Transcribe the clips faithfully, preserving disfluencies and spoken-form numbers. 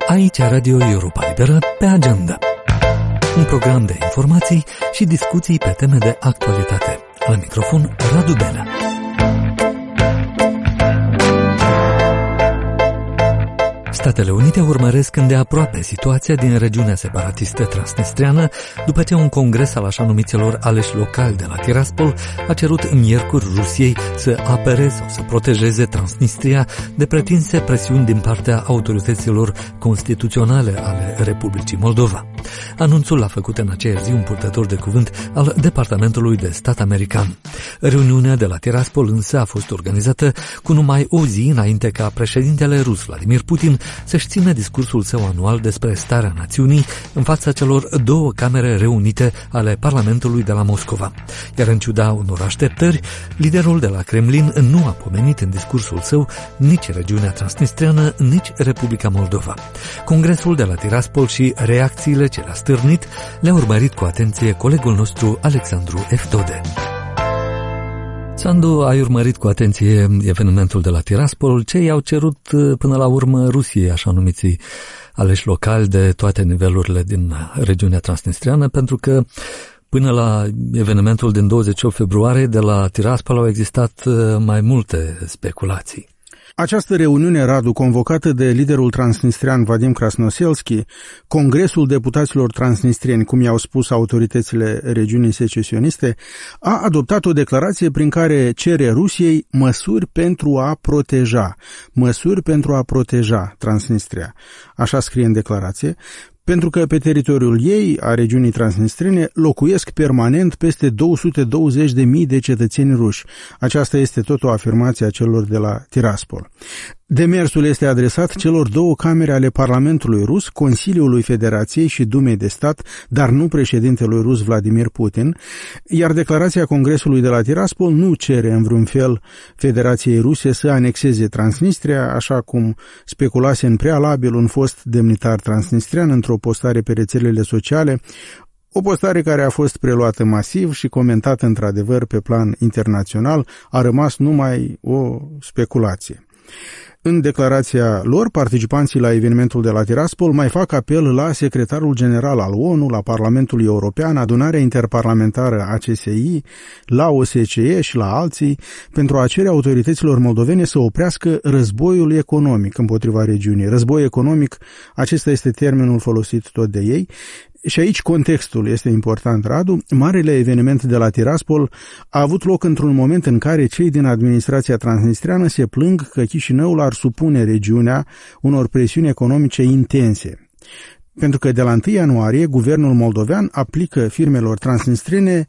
Aici Radio Europa Liberă pe agenda. Un program de informații și discuții pe teme de actualitate. La microfon Radu Benea. Statele Unite urmăresc îndeaproape situația din regiunea separatistă transnistriană după ce un congres al așa numiților aleși locali de la Tiraspol a cerut miercuri Rusiei să apere sau să protejeze Transnistria de pretinse presiuni din partea autorităților constituționale ale Republicii Moldova. Anunțul l-a făcut în aceea zi un purtător de cuvânt al Departamentului de Stat american. Reuniunea de la Tiraspol însă a fost organizată cu numai o zi înainte ca președintele rus Vladimir Putin să-și țină discursul său anual despre starea națiunii în fața celor două camere reunite ale Parlamentului de la Moscova. Iar în ciuda unor așteptări, liderul de la Kremlin nu a pomenit în discursul său nici regiunea transnistriană, nici Republica Moldova. Congresul de la Tiraspol și reacțiile ce le-a stârnit le-a urmărit cu atenție colegul nostru Alexandru F. Dode. Sandu, ai urmărit cu atenție evenimentul de la Tiraspol. Ce i-au cerut până la urmă Rusiei, așa numiții aleși locali de toate nivelurile din regiunea transnistriană? Pentru că până la evenimentul din douăzeci și opt februarie de la Tiraspol au existat mai multe speculații. Această reuniune, Radu, convocată de liderul transnistrian Vadim Krasnoselski, Congresul Deputaților Transnistrieni, cum i-au spus autoritățile regiunii secesioniste, a adoptat o declarație prin care cere Rusiei măsuri pentru a proteja, măsuri pentru a proteja Transnistria. Așa scrie în declarație, pentru că pe teritoriul ei, a regiunii transnistrene, locuiesc permanent peste două sute douăzeci de mii de cetățeni ruși. Aceasta este tot o afirmație a celor de la Tiraspol. Demersul este adresat celor două camere ale Parlamentului rus, Consiliului Federației și Dumei de Stat, dar nu președintelui rus Vladimir Putin, iar declarația Congresului de la Tiraspol nu cere în vreun fel Federației Ruse să anexeze Transnistria, așa cum speculase în prealabil un fost demnitar transnistrian într-o postare pe rețelele sociale, o postare care a fost preluată masiv și comentată într-adevăr pe plan internațional, a rămas numai o speculație. În declarația lor, participanții la evenimentul de la Tiraspol mai fac apel la secretarul general al O N U, la Parlamentul European, adunarea interparlamentară A C S I, la O S C E și la alții, pentru a cere autorităților moldovene să oprească războiul economic împotriva regiunii. Război economic, acesta este termenul folosit tot de ei. Și aici contextul este important, Radu. Marele eveniment de la Tiraspol a avut loc într-un moment în care cei din administrația transnistriană se plâng că Chișinăul ar supune regiunea unor presiuni economice intense. Pentru că de la întâi ianuarie, guvernul moldovean aplică firmelor transnistrene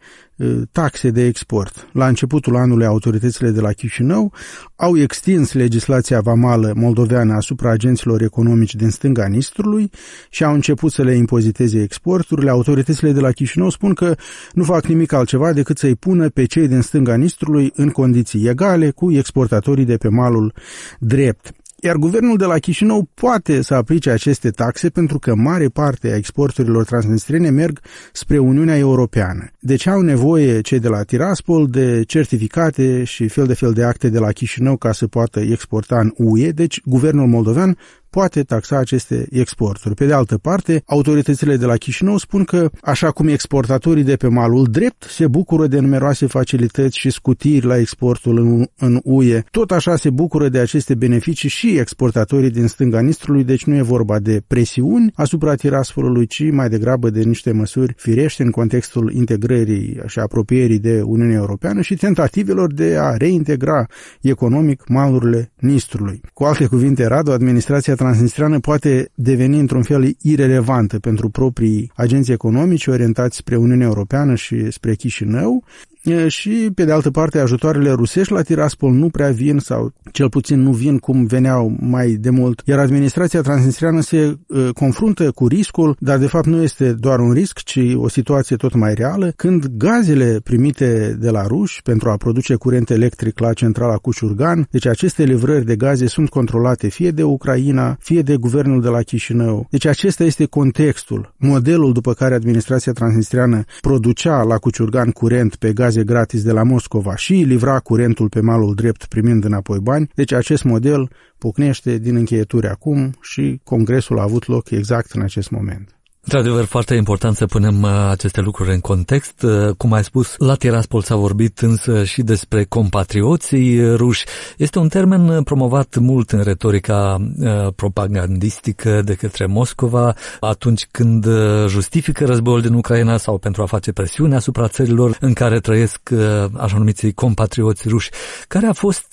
taxe de export. La începutul anului, autoritățile de la Chișinău au extins legislația vamală moldoveană asupra agenților economici din stânga Nistrului și au început să le impoziteze exporturile. Autoritățile de la Chișinău spun că nu fac nimic altceva decât să-i pună pe cei din stânga Nistrului în condiții egale cu exportatorii de pe malul drept. Iar guvernul de la Chișinău poate să aplice aceste taxe pentru că mare parte a exporturilor transnistriene merg spre Uniunea Europeană. Deci au nevoie cei de la Tiraspol de certificate și fel de fel de acte de la Chișinău ca să poată exporta în U E, deci guvernul moldovean poate taxa aceste exporturi. Pe de altă parte, autoritățile de la Chișinău spun că, așa cum exportatorii de pe malul drept se bucură de numeroase facilități și scutiri la exportul în, în U E, tot așa se bucură de aceste beneficii și exportatorii din stânga Nistrului, deci nu e vorba de presiuni asupra Tiraspolului, ci mai degrabă de niște măsuri firești în contextul integrării și apropierii de Uniunea Europeană și tentativelor de a reintegra economic malurile Nistrului. Cu alte cuvinte, Radu, administrația transnistriană poate deveni într-un fel irelevantă pentru proprii agenți economici orientați spre Uniunea Europeană și spre Chișinău. Și, pe de altă parte, ajutoarele rusești la Tiraspol nu prea vin sau cel puțin nu vin cum veneau mai de mult, iar administrația transnistriană se uh, confruntă cu riscul, dar de fapt nu este doar un risc, ci o situație tot mai reală, când gazele primite de la ruși pentru a produce curent electric la centrala Cuciurgan, deci aceste livrări de gaze sunt controlate fie de Ucraina, fie de guvernul de la Chișinău. Deci acesta este contextul, modelul după care administrația transnistriană producea la Cuciurgan curent pe gaze gaze gratis de la Moscova și livra curentul pe malul drept primind înapoi bani. Deci acest model pocnește din încheieturi acum și congresul a avut loc exact în acest moment. Într-adevăr, foarte important să punem aceste lucruri în context. Cum ai spus, la Tiraspol s-a vorbit însă și despre compatrioții ruși. Este un termen promovat mult în retorica propagandistică de către Moscova atunci când justifică războiul din Ucraina sau pentru a face presiune asupra țărilor în care trăiesc așa numiții compatrioți ruși. Care a fost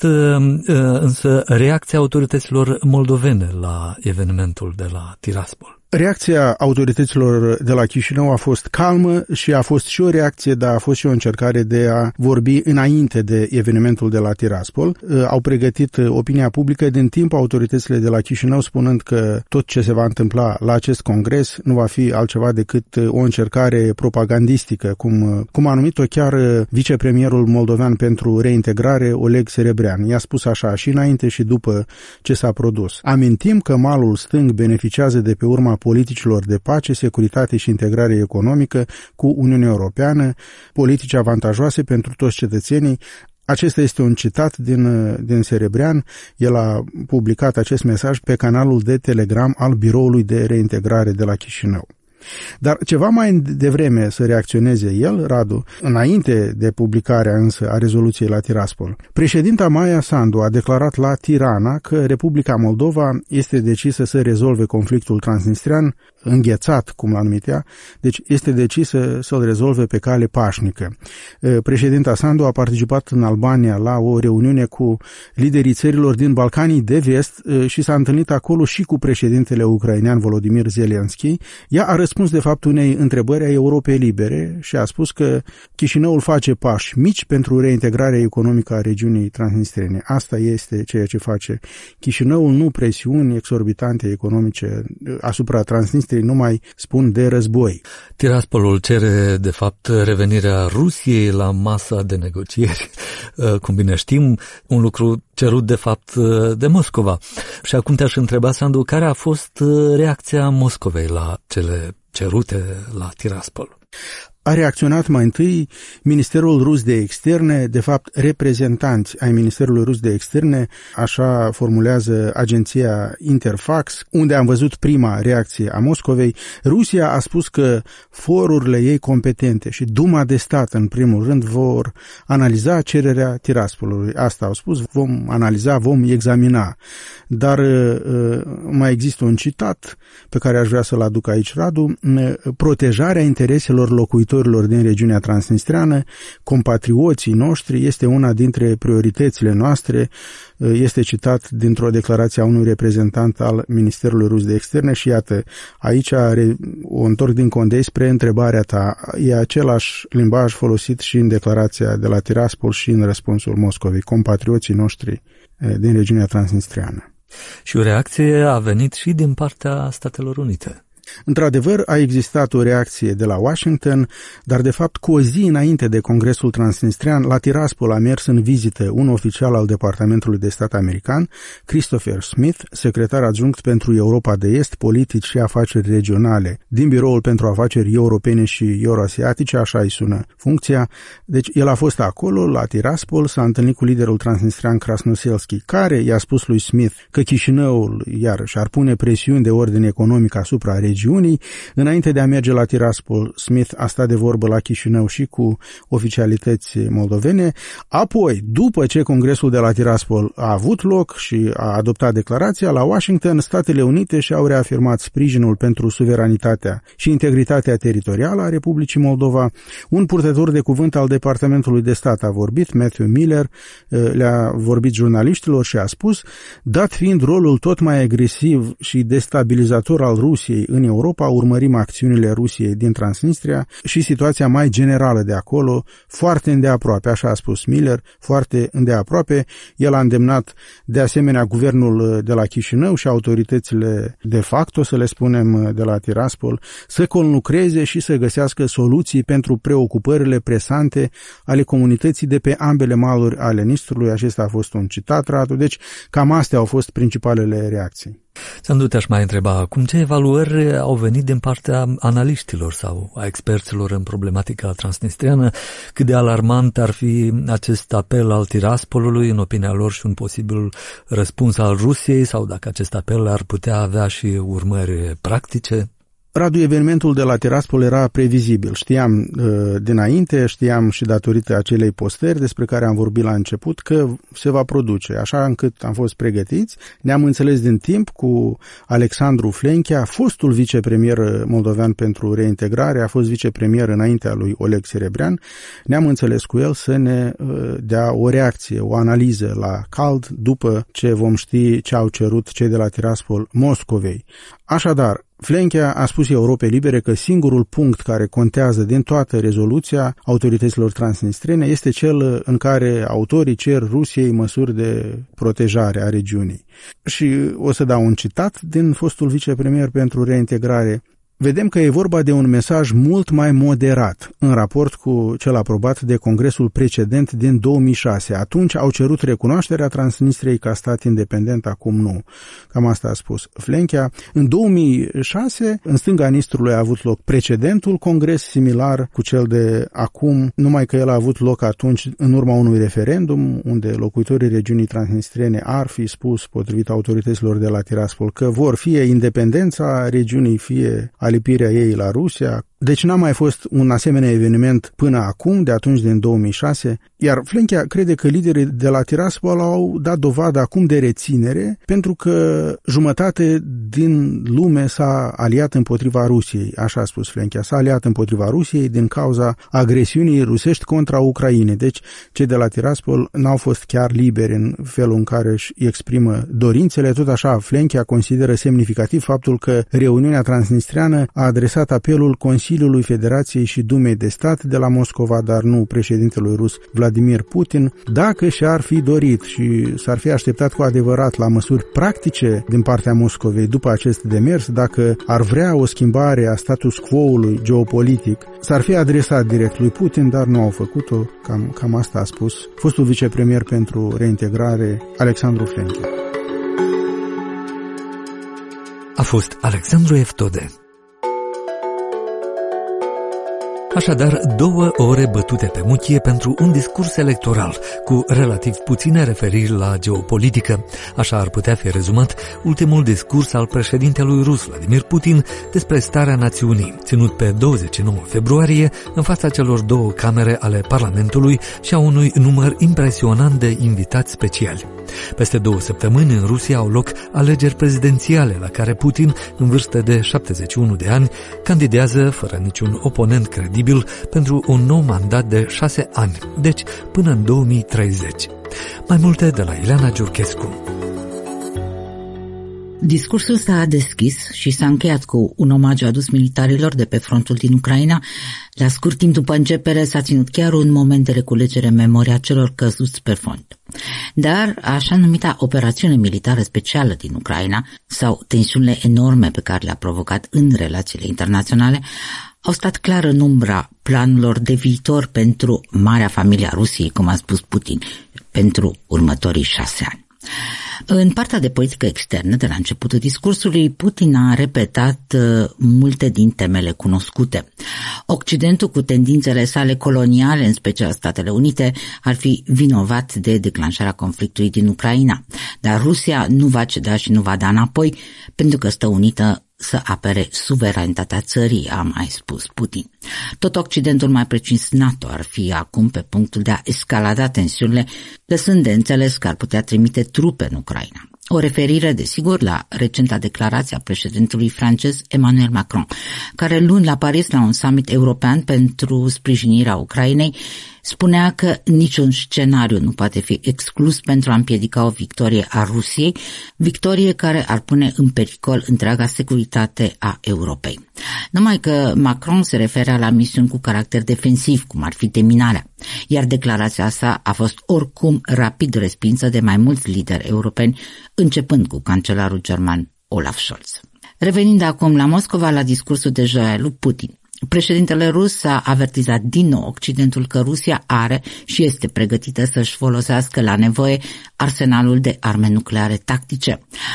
însă reacția autorităților moldovene la evenimentul de la Tiraspol? Reacția autorităților de la Chișinău a fost calmă și a fost și o reacție, dar a fost și o încercare de a vorbi înainte de evenimentul de la Tiraspol. Au pregătit opinia publică din timp autoritățile de la Chișinău spunând că tot ce se va întâmpla la acest congres nu va fi altceva decât o încercare propagandistică, cum, cum a numit-o chiar vicepremierul moldovean pentru reintegrare, Oleg Serebrean. I-a spus așa și înainte și după ce s-a produs. Amintim că malul stâng beneficiază de pe urma politicilor de pace, securitate și integrare economică cu Uniunea Europeană, politici avantajoase pentru toți cetățenii. Acesta este un citat din, din Serebrean. El a publicat acest mesaj pe canalul de Telegram al Biroului de Reintegrare de la Chișinău. Dar ceva mai devreme să reacționeze el, Radu, înainte de publicarea însă a rezoluției la Tiraspol, președinta Maia Sandu a declarat la Tirana că Republica Moldova este decisă să rezolve conflictul transnistrian, înghețat, cum l-a numit ea, deci este decisă să-l rezolve pe cale pașnică. Președinta Sandu a participat în Albania la o reuniune cu liderii țărilor din Balcanii de Vest și s-a întâlnit acolo și cu președintele ucrainean Volodymyr Zelensky. Ea a răspuns de fapt unei întrebări a Europei Libere și a spus că Chișinăul face pași mici pentru reintegrarea economică a regiunii transnistrene. Asta este ceea ce face Chișinăul, nu presiuni exorbitante economice asupra Transnistriei, nu mai spun de război. Tiraspolul cere de fapt revenirea Rusiei la masa de negocieri, cum bine știm, un lucru cerut de fapt de Moscova. Și acum te-aș întreba, Sandu, care a fost reacția Moscovei la cele cerute la Tiraspol? A reacționat mai întâi Ministerul Rus de Externe, de fapt reprezentanți ai Ministerului Rus de Externe, așa formulează agenția Interfax, unde am văzut prima reacție a Moscovei. Rusia a spus că forurile ei competente și Duma de Stat, în primul rând, vor analiza cererea Tiraspolului. Asta au spus, vom analiza, vom examina. Dar mai există un citat pe care aș vrea să-l aduc aici, Radu: protejarea intereselor locuitorilor din regiunea transnistreană, compatrioții noștri, este una dintre prioritățile noastre, este citat dintr-o declarație a unui reprezentant al Ministerului Rus de Externe. Și iată, aici o întorc din condei spre întrebarea ta. E același limbaj folosit și în declarația de la Tiraspol și în răspunsul Moscovei, compatrioții noștri din regiunea transnistreană. Și o reacție a venit și din partea Statelor Unite. Într-adevăr, a existat o reacție de la Washington, dar de fapt cu o zi înainte de Congresul Transnistrian, la Tiraspol a mers în vizită un oficial al Departamentului de Stat american, Christopher Smith, secretar adjunct pentru Europa de Est, politici și afaceri regionale din Biroul pentru Afaceri Europene și Euroasiatice, așa îi sună funcția. Deci el a fost acolo, la Tiraspol, s-a întâlnit cu liderul transnistrian Krasnoselski, care i-a spus lui Smith că Chișinăul iarăși ar pune presiuni de ordine economic asupra regiunii. Înainte de a merge la Tiraspol, Smith a stat de vorbă la Chișinău și cu oficialități moldovene. Apoi, după ce Congresul de la Tiraspol a avut loc și a adoptat declarația, la Washington, Statele Unite și-au reafirmat sprijinul pentru suveranitatea și integritatea teritorială a Republicii Moldova. Un purtător de cuvânt al Departamentului de Stat a vorbit, Matthew Miller, le-a vorbit jurnaliștilor și a spus: dat fiind rolul tot mai agresiv și destabilizator al Rusiei în Europa, urmărim acțiunile Rusiei din Transnistria și situația mai generală de acolo, foarte îndeaproape, așa a spus Miller, foarte îndeaproape. El a îndemnat de asemenea guvernul de la Chișinău și autoritățile de facto, să le spunem, de la Tiraspol, să conlucreze și să găsească soluții pentru preocupările presante ale comunității de pe ambele maluri ale Nistrului. Acesta a fost un citat, Radu. Deci cam astea au fost principalele reacții. Sandu, te-aș mai întreba acum ce evaluări au venit din partea analiștilor sau a experților în problematica transnistriană, cât de alarmant ar fi acest apel al Tiraspolului în opinia lor și un posibil răspuns al Rusiei sau dacă acest apel ar putea avea și urmări practice? Radu, evenimentul de la Tiraspol era previzibil. Știam uh, dinainte, știam și datorită acelei postări despre care am vorbit la început că se va produce, așa încât am fost pregătiți. Ne-am înțeles din timp cu Alexandru Flenchea, fostul vicepremier moldovean pentru reintegrare, a fost vicepremier înaintea lui Oleg Serebrean. Ne-am înțeles cu el să ne uh, dea o reacție, o analiză la cald după ce vom ști ce au cerut cei de la Tiraspol Moscovei. Așadar, Flenchea a spus Europei Libere că singurul punct care contează din toată rezoluția autorităților transnistrene este cel în care autorii cer Rusiei măsuri de protejare a regiunii. Și o să dau un citat din fostul vicepremier pentru reintegrare. Vedem că e vorba de un mesaj mult mai moderat în raport cu cel aprobat de Congresul precedent din două mii șase. Atunci au cerut recunoașterea Transnistriei ca stat independent, acum nu. Cam asta a spus Flenchea. În două mii șase, în stânga Nistrului a avut loc precedentul congres similar cu cel de acum, numai că el a avut loc atunci în urma unui referendum, unde locuitorii regiunii transnistriene ar fi spus, potrivit autorităților de la Tiraspol, că vor fie independența regiunii, fie alipirea ei la Rusia. Deci n-a mai fost un asemenea eveniment până acum, de atunci din două mii șase, iar Flenchea crede că liderii de la Tiraspol au dat dovadă acum de reținere pentru că jumătate din lume s-a aliat împotriva Rusiei, așa a spus Flenchea, s-a aliat împotriva Rusiei din cauza agresiunii rusești contra Ucrainei. Deci cei de la Tiraspol n-au fost chiar liberi în felul în care își exprimă dorințele. Tot așa, Flenchea consideră semnificativ faptul că reuniunea transnistriană a adresat apelul Consiliului Federației și Dumei de Stat de la Moscova, dar nu președintelui rus Vladimir Putin, dacă și-ar fi dorit și s-ar fi așteptat cu adevărat la măsuri practice din partea Moscovei după acest demers, dacă ar vrea o schimbare a status quo-ului geopolitic, s-ar fi adresat direct lui Putin, dar nu au făcut-o. Cam, cam asta a spus fostul vicepremier pentru reintegrare Alexandru Flenchea. A fost Alexandru Eftode. Așadar, două ore bătute pe muchie pentru un discurs electoral, cu relativ puține referiri la geopolitică. Așa ar putea fi rezumat ultimul discurs al președintelui rus Vladimir Putin despre starea națiunii, ținut pe douăzeci și nouă februarie în fața celor două camere ale Parlamentului și a unui număr impresionant de invitați speciali. Peste două săptămâni în Rusia au loc alegeri prezidențiale la care Putin, în vârstă de șaptezeci și unu de ani, candidează fără niciun oponent credibil pentru un nou mandat de șase ani, deci până în două mii treizeci. Mai multe de la Ileana Giurchescu. Discursul s-a deschis și s-a încheiat cu un omagiu adus militarilor de pe frontul din Ucraina. La scurt timp după începere s-a ținut chiar un moment de reculegere în memoria celor căzuți pe front. Dar așa numita operațiune militară specială din Ucraina sau tensiunile enorme pe care le-a provocat în relațiile internaționale au stat clar în umbra planurilor de viitor pentru marea familie a Rusiei, cum a spus Putin, pentru următorii șase ani. În partea de politică externă, de la începutul discursului, Putin a repetat uh, multe din temele cunoscute. Occidentul, cu tendințele sale coloniale, în special Statele Unite, ar fi vinovat de declanșarea conflictului din Ucraina. Dar Rusia nu va ceda și nu va da înapoi, pentru că stă unită să apere suveranitatea țării, a mai spus Putin. Tot Occidentul, mai precis NATO, ar fi acum pe punctul de a escalada tensiunile, lăsând de înțeles că ar putea trimite trupe în Ucraina. O referire, desigur, la recenta declarație a președintelui francez Emmanuel Macron, care luni la Paris, la un summit european pentru sprijinirea Ucrainei, spunea că niciun scenariu nu poate fi exclus pentru a împiedica o victorie a Rusiei, victorie care ar pune în pericol întreaga securitate a Europei. Numai că Macron se referea la misiuni cu caracter defensiv, cum ar fi deminarea, iar declarația sa a fost oricum rapid respinsă de mai mulți lideri europeni, începând cu cancelarul german Olaf Scholz. Revenind acum la Moscova, la discursul de joi lui Putin, președintele rus a avertizat din nou Occidentul că Rusia are și este pregătită să-și folosească la nevoie arsenalul de arme nucleare tactice.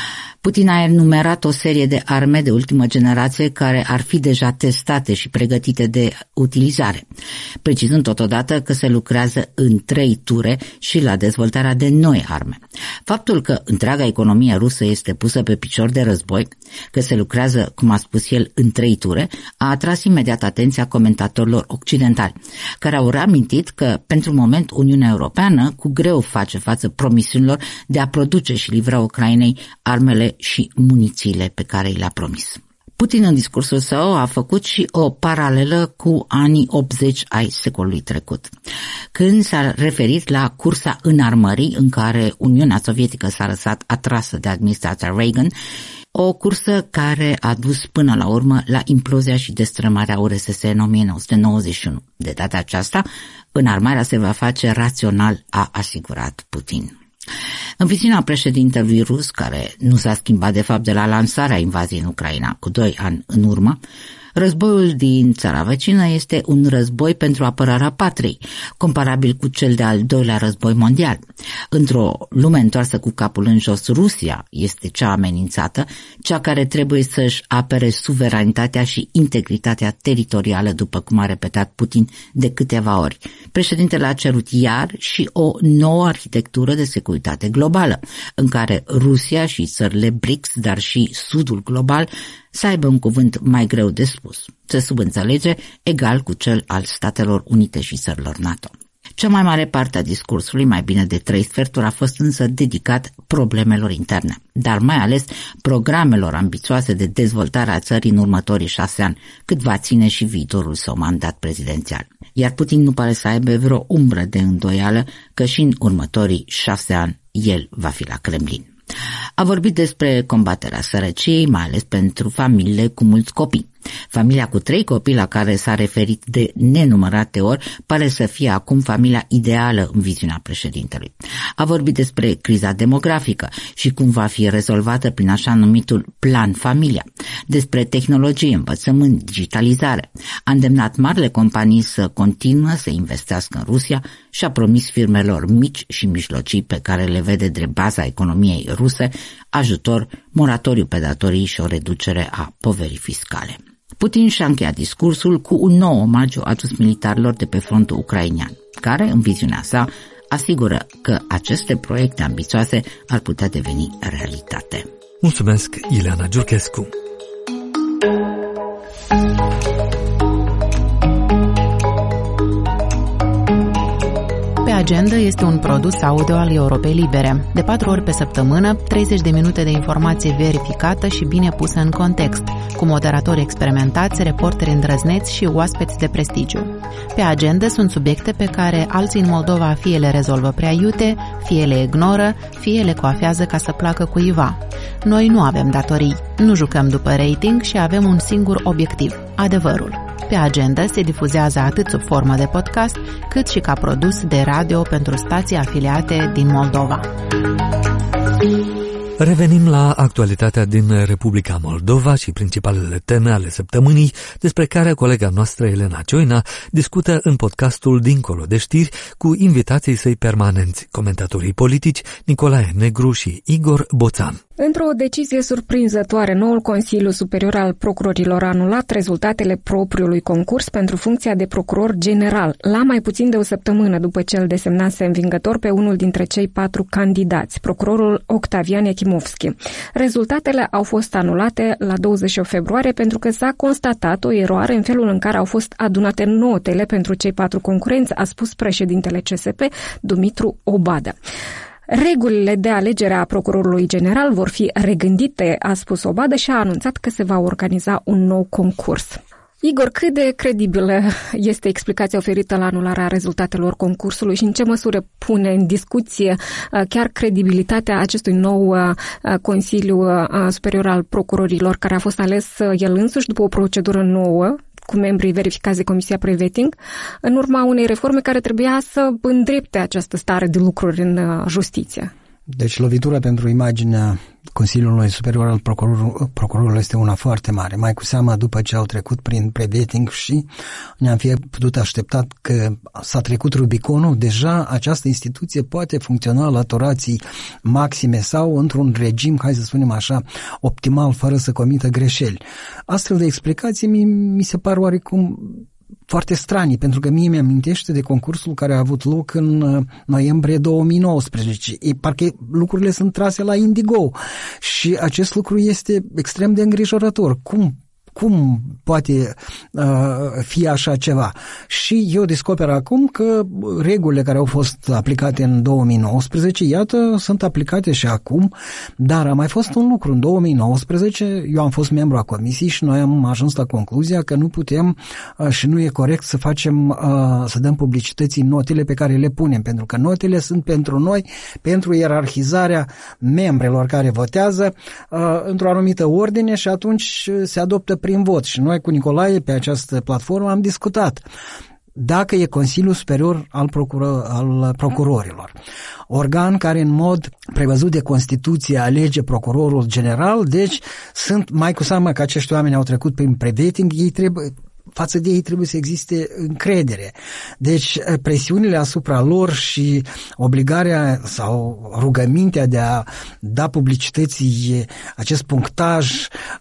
Putin a enumerat o serie de arme de ultimă generație care ar fi deja testate și pregătite de utilizare, precizând totodată că se lucrează în trei ture și la dezvoltarea de noi arme. Faptul că întreaga economie rusă este pusă pe picior de război, că se lucrează, cum a spus el, în trei ture, a atras imediat atenția comentatorilor occidentali, care au reamintit că, pentru moment, Uniunea Europeană cu greu face față promisiunilor de a produce și livra Ucrainei armele și munițiile pe care i le-a promis. Putin în discursul său a făcut și o paralelă cu anii optzeci ai secolului trecut, când s-a referit la cursa înarmării în care Uniunea Sovietică s-a lăsat atrasă de administrația Reagan, o cursă care a dus până la urmă la implozia și destrămarea U R S S în o mie nouă sute nouăzeci și unu. De data aceasta, înarmarea se va face rațional, a asigurat Putin. În viziunea președintelui rus, care nu s-a schimbat de fapt de la lansarea invaziei în Ucraina cu doi ani în urmă, războiul din țara vecină este un război pentru apărarea patriei, comparabil cu cel de-al doilea război mondial. Într-o lume întoarsă cu capul în jos, Rusia este cea amenințată, cea care trebuie să-și apere suveranitatea și integritatea teritorială, după cum a repetat Putin de câteva ori. Președintele a cerut iar și o nouă arhitectură de securitate globală, în care Rusia și țările B R I C S, dar și Sudul global, să aibă un cuvânt mai greu de spus, se subînțelege egal cu cel al Statelor Unite și țărilor NATO. Cea mai mare parte a discursului, mai bine de trei sferturi, a fost însă dedicat problemelor interne, dar mai ales programelor ambițioase de dezvoltare a țării în următorii șase ani, cât va ține și viitorul său mandat prezidențial. Iar Putin nu pare să aibă vreo umbră de îndoială că și în următorii șase ani el va fi la Kremlin. A vorbit despre combaterea sărăciei, mai ales pentru familiile cu mulți copii. Familia cu trei copii, la care s-a referit de nenumărate ori, pare să fie acum familia ideală în viziunea președintelui. A vorbit despre criza demografică și cum va fi rezolvată prin așa numitul Plan Familia, despre tehnologie, învățământ, digitalizare. A îndemnat marile companii să continuă să investească în Rusia și a promis firmelor mici și mijlocii, pe care le vede drept baza economiei ruse, ajutor, moratoriu pe datorii și o reducere a poverii fiscale. Putin și-a încheiat discursul cu un nou omagiu adus militarilor de pe frontul ucrainean, care, în viziunea sa, asigură că aceste proiecte ambițioase ar putea deveni realitate. Mulțumesc, Ileana Giurchescu. Agenda este un produs audio al Europei Libere. De patru ori pe săptămână, treizeci de minute de informație verificată și bine pusă în context, cu moderatori experimentați, reporteri îndrăzneți și oaspeți de prestigiu. Pe agenda sunt subiecte pe care alții în Moldova fie le rezolvă prea iute, fie le ignoră, fie le coafează ca să placă cuiva. Noi nu avem datorii, nu jucăm după rating și avem un singur obiectiv, adevărul. Pe agenda se difuzează atât sub formă de podcast, cât și ca produs de radio pentru stații afiliate din Moldova. Revenim la actualitatea din Republica Moldova și principalele teme ale săptămânii, despre care colega noastră Elena Cioina discută în podcastul Dincolo de știri cu invitații săi permanenți, comentatorii politici Nicolae Negru și Igor Boțan. Într-o decizie surprinzătoare, noul Consiliu Superior al Procurorilor a anulat rezultatele propriului concurs pentru funcția de procuror general, la mai puțin de o săptămână după ce îl desemnase învingător pe unul dintre cei patru candidați, procurorul Octavian Echimovski. Rezultatele au fost anulate la douăzeci și opt februarie pentru că s-a constatat o eroare în felul în care au fost adunate notele pentru cei patru concurenți, a spus președintele C S P, Dumitru Obada. Regulile de alegere a procurorului general vor fi regândite, a spus Obada, și a anunțat că se va organiza un nou concurs. Igor, cât de credibilă este explicația oferită la anularea rezultatelor concursului și în ce măsură pune în discuție chiar credibilitatea acestui nou Consiliu Superior al Procurorilor, care a fost ales el însuși după o procedură nouă, cu membrii verificați de Comisia Pre-Vetting, în urma unei reforme care trebuia să îndrepte această stare de lucruri în justiție? Deci lovitura pentru imaginea Consiliului Superior al Procuror, Procurorului este una foarte mare, mai cu seamă după ce au trecut prin pre-vetting și ne-am fi putut aștepta că s-a trecut Rubiconul, deja această instituție poate funcționa la torații maxime sau într-un regim, hai să spunem așa, optimal, fără să comită greșeli. Astfel de explicații mi, mi se par oarecum foarte stranii, pentru că mie mi-amintește de concursul care a avut loc în noiembrie două mii nouăsprezece. E, parcă lucrurile sunt trase la Indigo și acest lucru este extrem de îngrijorător. Cum Cum poate uh, fi așa ceva? Și eu descoper acum că regulile care au fost aplicate în două mii nouăsprezece, iată, sunt aplicate și acum, dar a mai fost un lucru. În două mii nouăsprezece, eu am fost membru a comisiei și noi am ajuns la concluzia că nu putem uh, și nu e corect să facem, uh, să dăm publicității notele pe care le punem, pentru că notele sunt pentru noi, pentru ierarhizarea membrelor care votează uh, într-o anumită ordine și atunci se adoptă prin vot. Și noi cu Nicolae pe această platformă am discutat dacă e Consiliul Superior al, Procuror, al Procurorilor, organ care în mod prevăzut de Constituție alege procurorul general, deci sunt mai cu seamă că acești oameni au trecut prin pre-vetting, ei trebuie față de ei trebuie să existe încredere. Deci presiunile asupra lor și obligarea sau rugămintea de a da publicității acest punctaj,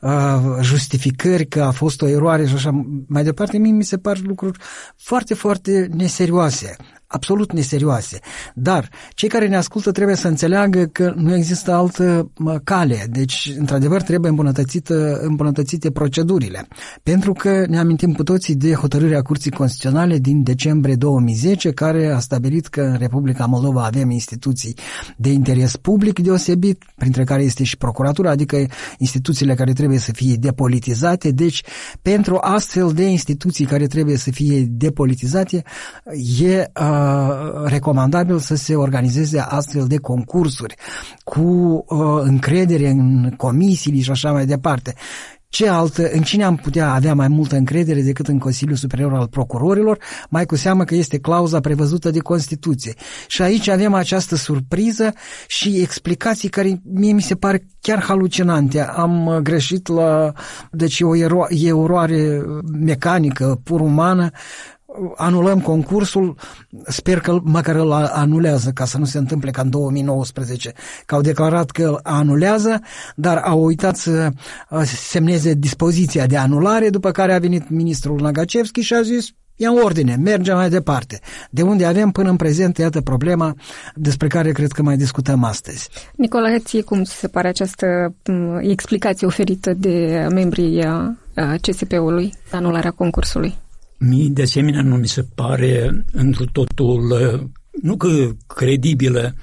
justificări că a fost o eroare și așa mai departe, mie mi se par lucruri foarte, foarte neserioase. Absolut neserioase. Dar cei care ne ascultă trebuie să înțeleagă că nu există altă cale. Deci, într-adevăr, trebuie îmbunătățită, îmbunătățite procedurile. Pentru că ne amintim cu toții de hotărârea Curții Constituționale din decembrie două mii zece, care a stabilit că în Republica Moldova avem instituții de interes public deosebit, printre care este și procuratura, adică instituțiile care trebuie să fie depolitizate. Deci, pentru astfel de instituții care trebuie să fie depolitizate, e uh, recomandabil să se organizeze astfel de concursuri cu uh, încredere în comisiile și așa mai departe. Ce altă, în cine am putea avea mai multă încredere decât în Consiliul Superior al Procurorilor, mai cu seamă că este clauza prevăzută de Constituție. Și aici avem această surpriză și explicații care mie mi se pare chiar halucinante. Am greșit la, deci e o ero- e eroare mecanică, pur umană, anulăm concursul, sper că măcar îl anulează, ca să nu se întâmple ca în două mii nouăsprezece, că au declarat că îl anulează, dar au uitat să semneze dispoziția de anulare, după care a venit ministrul Nagacevski și a zis, e în ordine, mergem mai departe. De unde avem până în prezent, iată problema despre care cred că mai discutăm astăzi. Nicolae, ție cum se pare această explicație oferită de membrii C S P-ului, anularea concursului? Mie, de asemenea, nu mi se pare întru totul, nu că credibilă,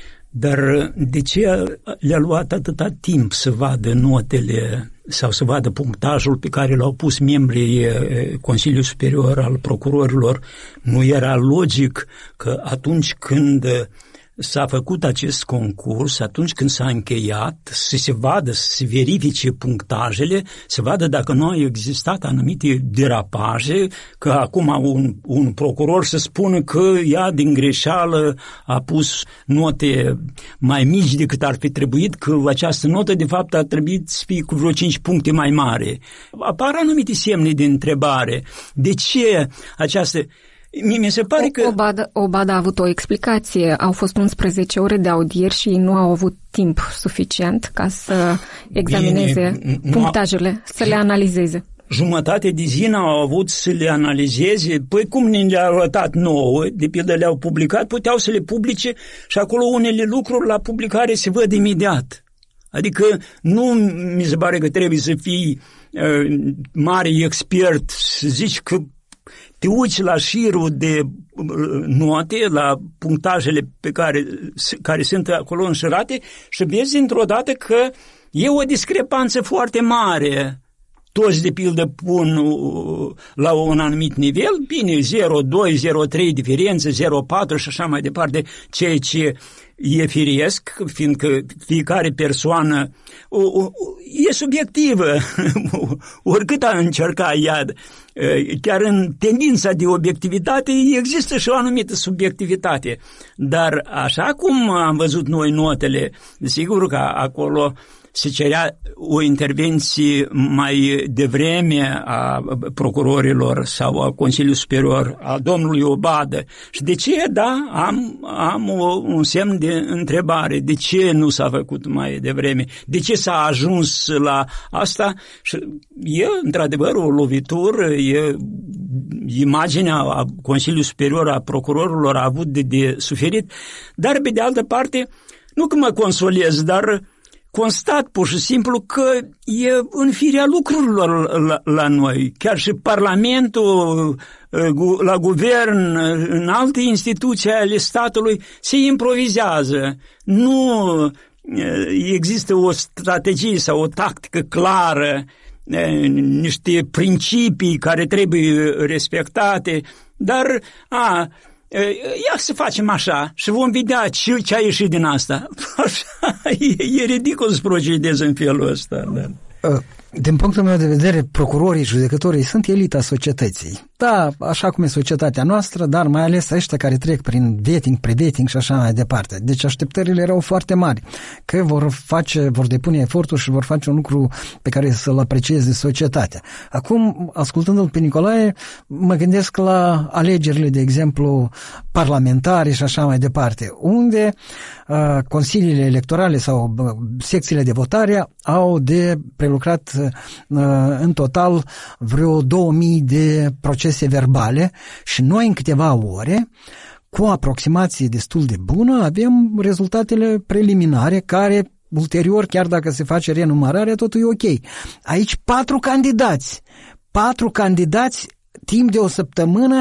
dar de ce le-a luat atâta timp să vadă notele sau să vadă punctajul pe care l-au pus membrii Consiliului Superior al Procurorilor? Nu era logic că atunci când s-a făcut acest concurs, atunci când s-a încheiat, să se vadă, să se verifice punctajele, să vadă dacă nu au existat anumite derapaje, că acum un, un procuror să spună că ea din greșeală a pus note mai mici decât ar fi trebuit, că această notă de fapt ar trebui să fie cu vreo cinci puncte mai mare. Apar anumite semne de întrebare. De ce această... Mi se pare că... Obada, Obada a avut o explicație. Au fost unsprezece ore de audieri și nu au avut timp suficient ca să examineze Bine, punctajele, să le analizeze. Jumătate de zi n-au avut să le analizeze. Păi cum ne le-au arătat nouă, de pildă le-au publicat, puteau să le publice și acolo unele lucruri la publicare se văd imediat. Adică nu mi se pare că trebuie să fii uh, mare expert, să zici că te uiți la șirul de note, la punctajele pe care, care sunt acolo înșirate și vezi într-o dată că e o discrepanță foarte mare toți de pildă pun la un anumit nivel, bine, zero virgulă doi, zero virgulă trei diferență, zero virgulă patru și așa mai departe, ceea ce e firesc, fiindcă fiecare persoană o, o, e subiectivă, oricât a încerca ea, chiar în tendința de obiectivitate există și o anumită subiectivitate, dar așa cum am văzut noi notele, sigur că acolo se cerea o intervenție mai devreme a procurorilor sau a Consiliului Superior, a domnului Obadă. Și de ce? Da, am, am o, un semn de întrebare. De ce nu s-a făcut mai devreme? De ce s-a ajuns la asta? Și e, într-adevăr, o lovitură, e imaginea a Consiliului Superior a procurorilor a avut de, de suferit, dar, pe de altă parte, nu că mă consolez, dar constat pur și simplu că e în firea lucrurilor la, la noi. Chiar și Parlamentul, la guvern, în alte instituții ale statului se improvizează. Nu există o strategie sau o tactică clară, niște principii care trebuie respectate, dar a, ia să facem așa și vom vedea ce, ce a ieșit din asta. Așa, e, e ridicol să procedezi în felul ăsta. Da. Din punctul meu de vedere, procurorii, judecătorii sunt elita societății. Da, așa cum e societatea noastră, dar mai ales ăștia care trec prin vetting, pre-vetting și așa mai departe. Deci așteptările erau foarte mari, că vor face, vor depune efortul și vor face un lucru pe care să-l aprecieze societatea. Acum, ascultându-l pe Nicolae, mă gândesc la alegerile, de exemplu, parlamentare și așa mai departe, unde uh, consiliile electorale sau uh, secțiile de votare au de prelucrat uh, în total vreo două mii de procese verbale și noi în câteva ore, cu o aproximație destul de bună, avem rezultatele preliminare care ulterior, chiar dacă se face renumărarea, totul e ok. Aici patru candidați, patru candidați timp de o săptămână,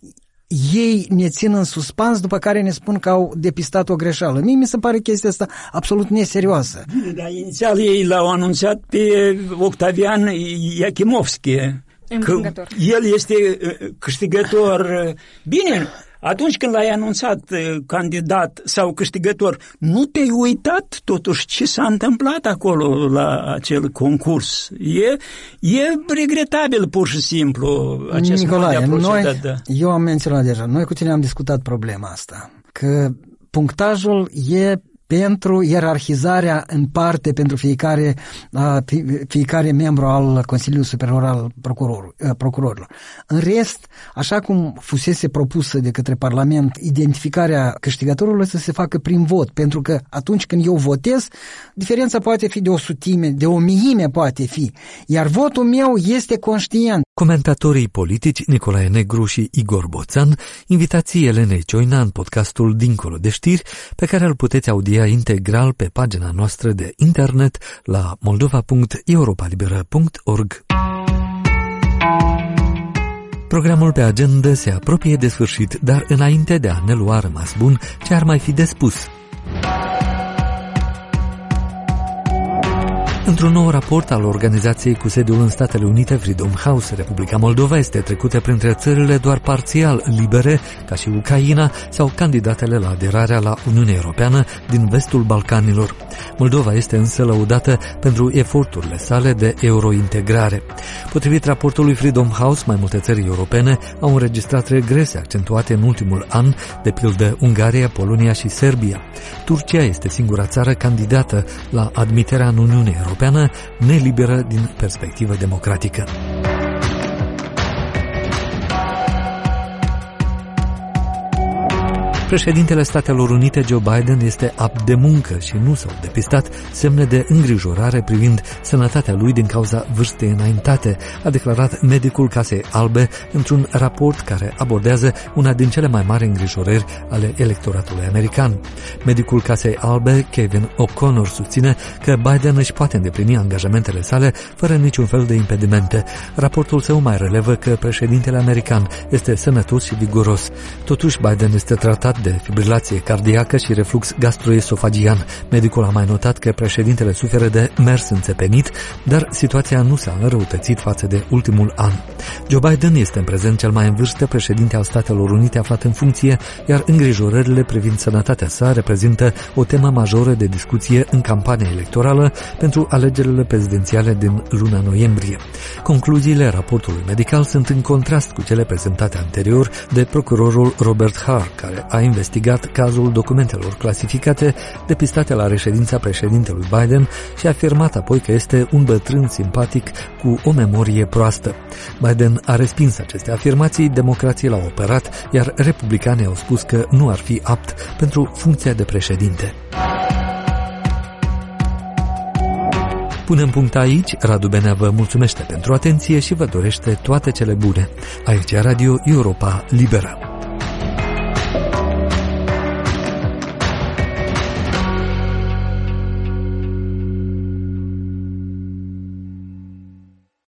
ei ne țin în suspans, după care ne spun că au depistat o greșeală. Mie mi se pare chestia asta absolut neserioasă. Da, inițial ei l-au anunțat pe Octavian Iachimovski, că el este câștigător. Bine, atunci când l-ai anunțat candidat sau câștigător, nu te-ai uitat totuși ce s-a întâmplat acolo la acel concurs. E, e regretabil pur și simplu acest mod de a proceda. Da. Eu am menționat deja, noi cu tine am discutat problema asta, că punctajul e pentru ierarhizarea în parte pentru fiecare, fiecare membru al Consiliului Superior al Procurorilor. În rest, așa cum fusese propusă de către Parlament, identificarea câștigătorului să se facă prin vot, pentru că atunci când eu votez, diferența poate fi de o sutime, de o miime poate fi, iar votul meu este conștient. Comentatorii politici Nicolae Negru și Igor Boțan, invitații Elenei Cioina în podcastul Dincolo de știri, pe care îl puteți audia integral pe pagina noastră de internet la moldova punct europa liberă punct org. Programul pe agenda se apropie de sfârșit, dar înainte de a ne lua rămas bun, ce ar mai fi de spus? Într-un nou raport al organizației cu sediul în Statele Unite, Freedom House, Republica Moldova este trecută printre țările doar parțial libere, ca și Ucraina, sau candidatele la aderarea la Uniunea Europeană din vestul Balcanilor. Moldova este însă lăudată pentru eforturile sale de eurointegrare. Potrivit raportului Freedom House, mai multe țări europene au înregistrat regrese accentuate în ultimul an, de pildă Ungaria, Polonia și Serbia. Turcia este singura țară candidată la admiterea în Uniunea Europeană Europeană, neliberă din perspectivă democratică. Președintele Statelor Unite, Joe Biden, este apt de muncă și nu s-au depistat semne de îngrijorare privind sănătatea lui din cauza vârstei înaintate, a declarat medicul Casei Albe într-un raport care abordează una din cele mai mari îngrijorări ale electoratului american. Medicul Casei Albe, Kevin O'Connor, susține că Biden își poate îndeplini angajamentele sale fără niciun fel de impedimente. Raportul său mai relevă că președintele american este sănătos și viguros. Totuși, Biden este tratat de fibrilație cardiacă și reflux gastroesofagian. Medicul a mai notat că președintele suferă de mers înțepenit, dar situația nu s-a înrăutățit față de ultimul an. Joe Biden este în prezent cel mai în vârstă președinte al Statelor Unite aflat în funcție, iar îngrijorările privind sănătatea sa reprezintă o temă majoră de discuție în campania electorală pentru alegerile prezidențiale din luna noiembrie. Concluziile raportului medical sunt în contrast cu cele prezentate anterior de procurorul Robert Hur, care a investigat cazul documentelor clasificate depistate la reședința președintelui Biden și a afirmat apoi că este un bătrân simpatic cu o memorie proastă. Biden a respins aceste afirmații, democrații l-au operat, iar republicanii au spus că nu ar fi apt pentru funcția de președinte. Punem punct aici, Radu Benea vă mulțumește pentru atenție și vă dorește toate cele bune. Aici Radio Europa Liberă.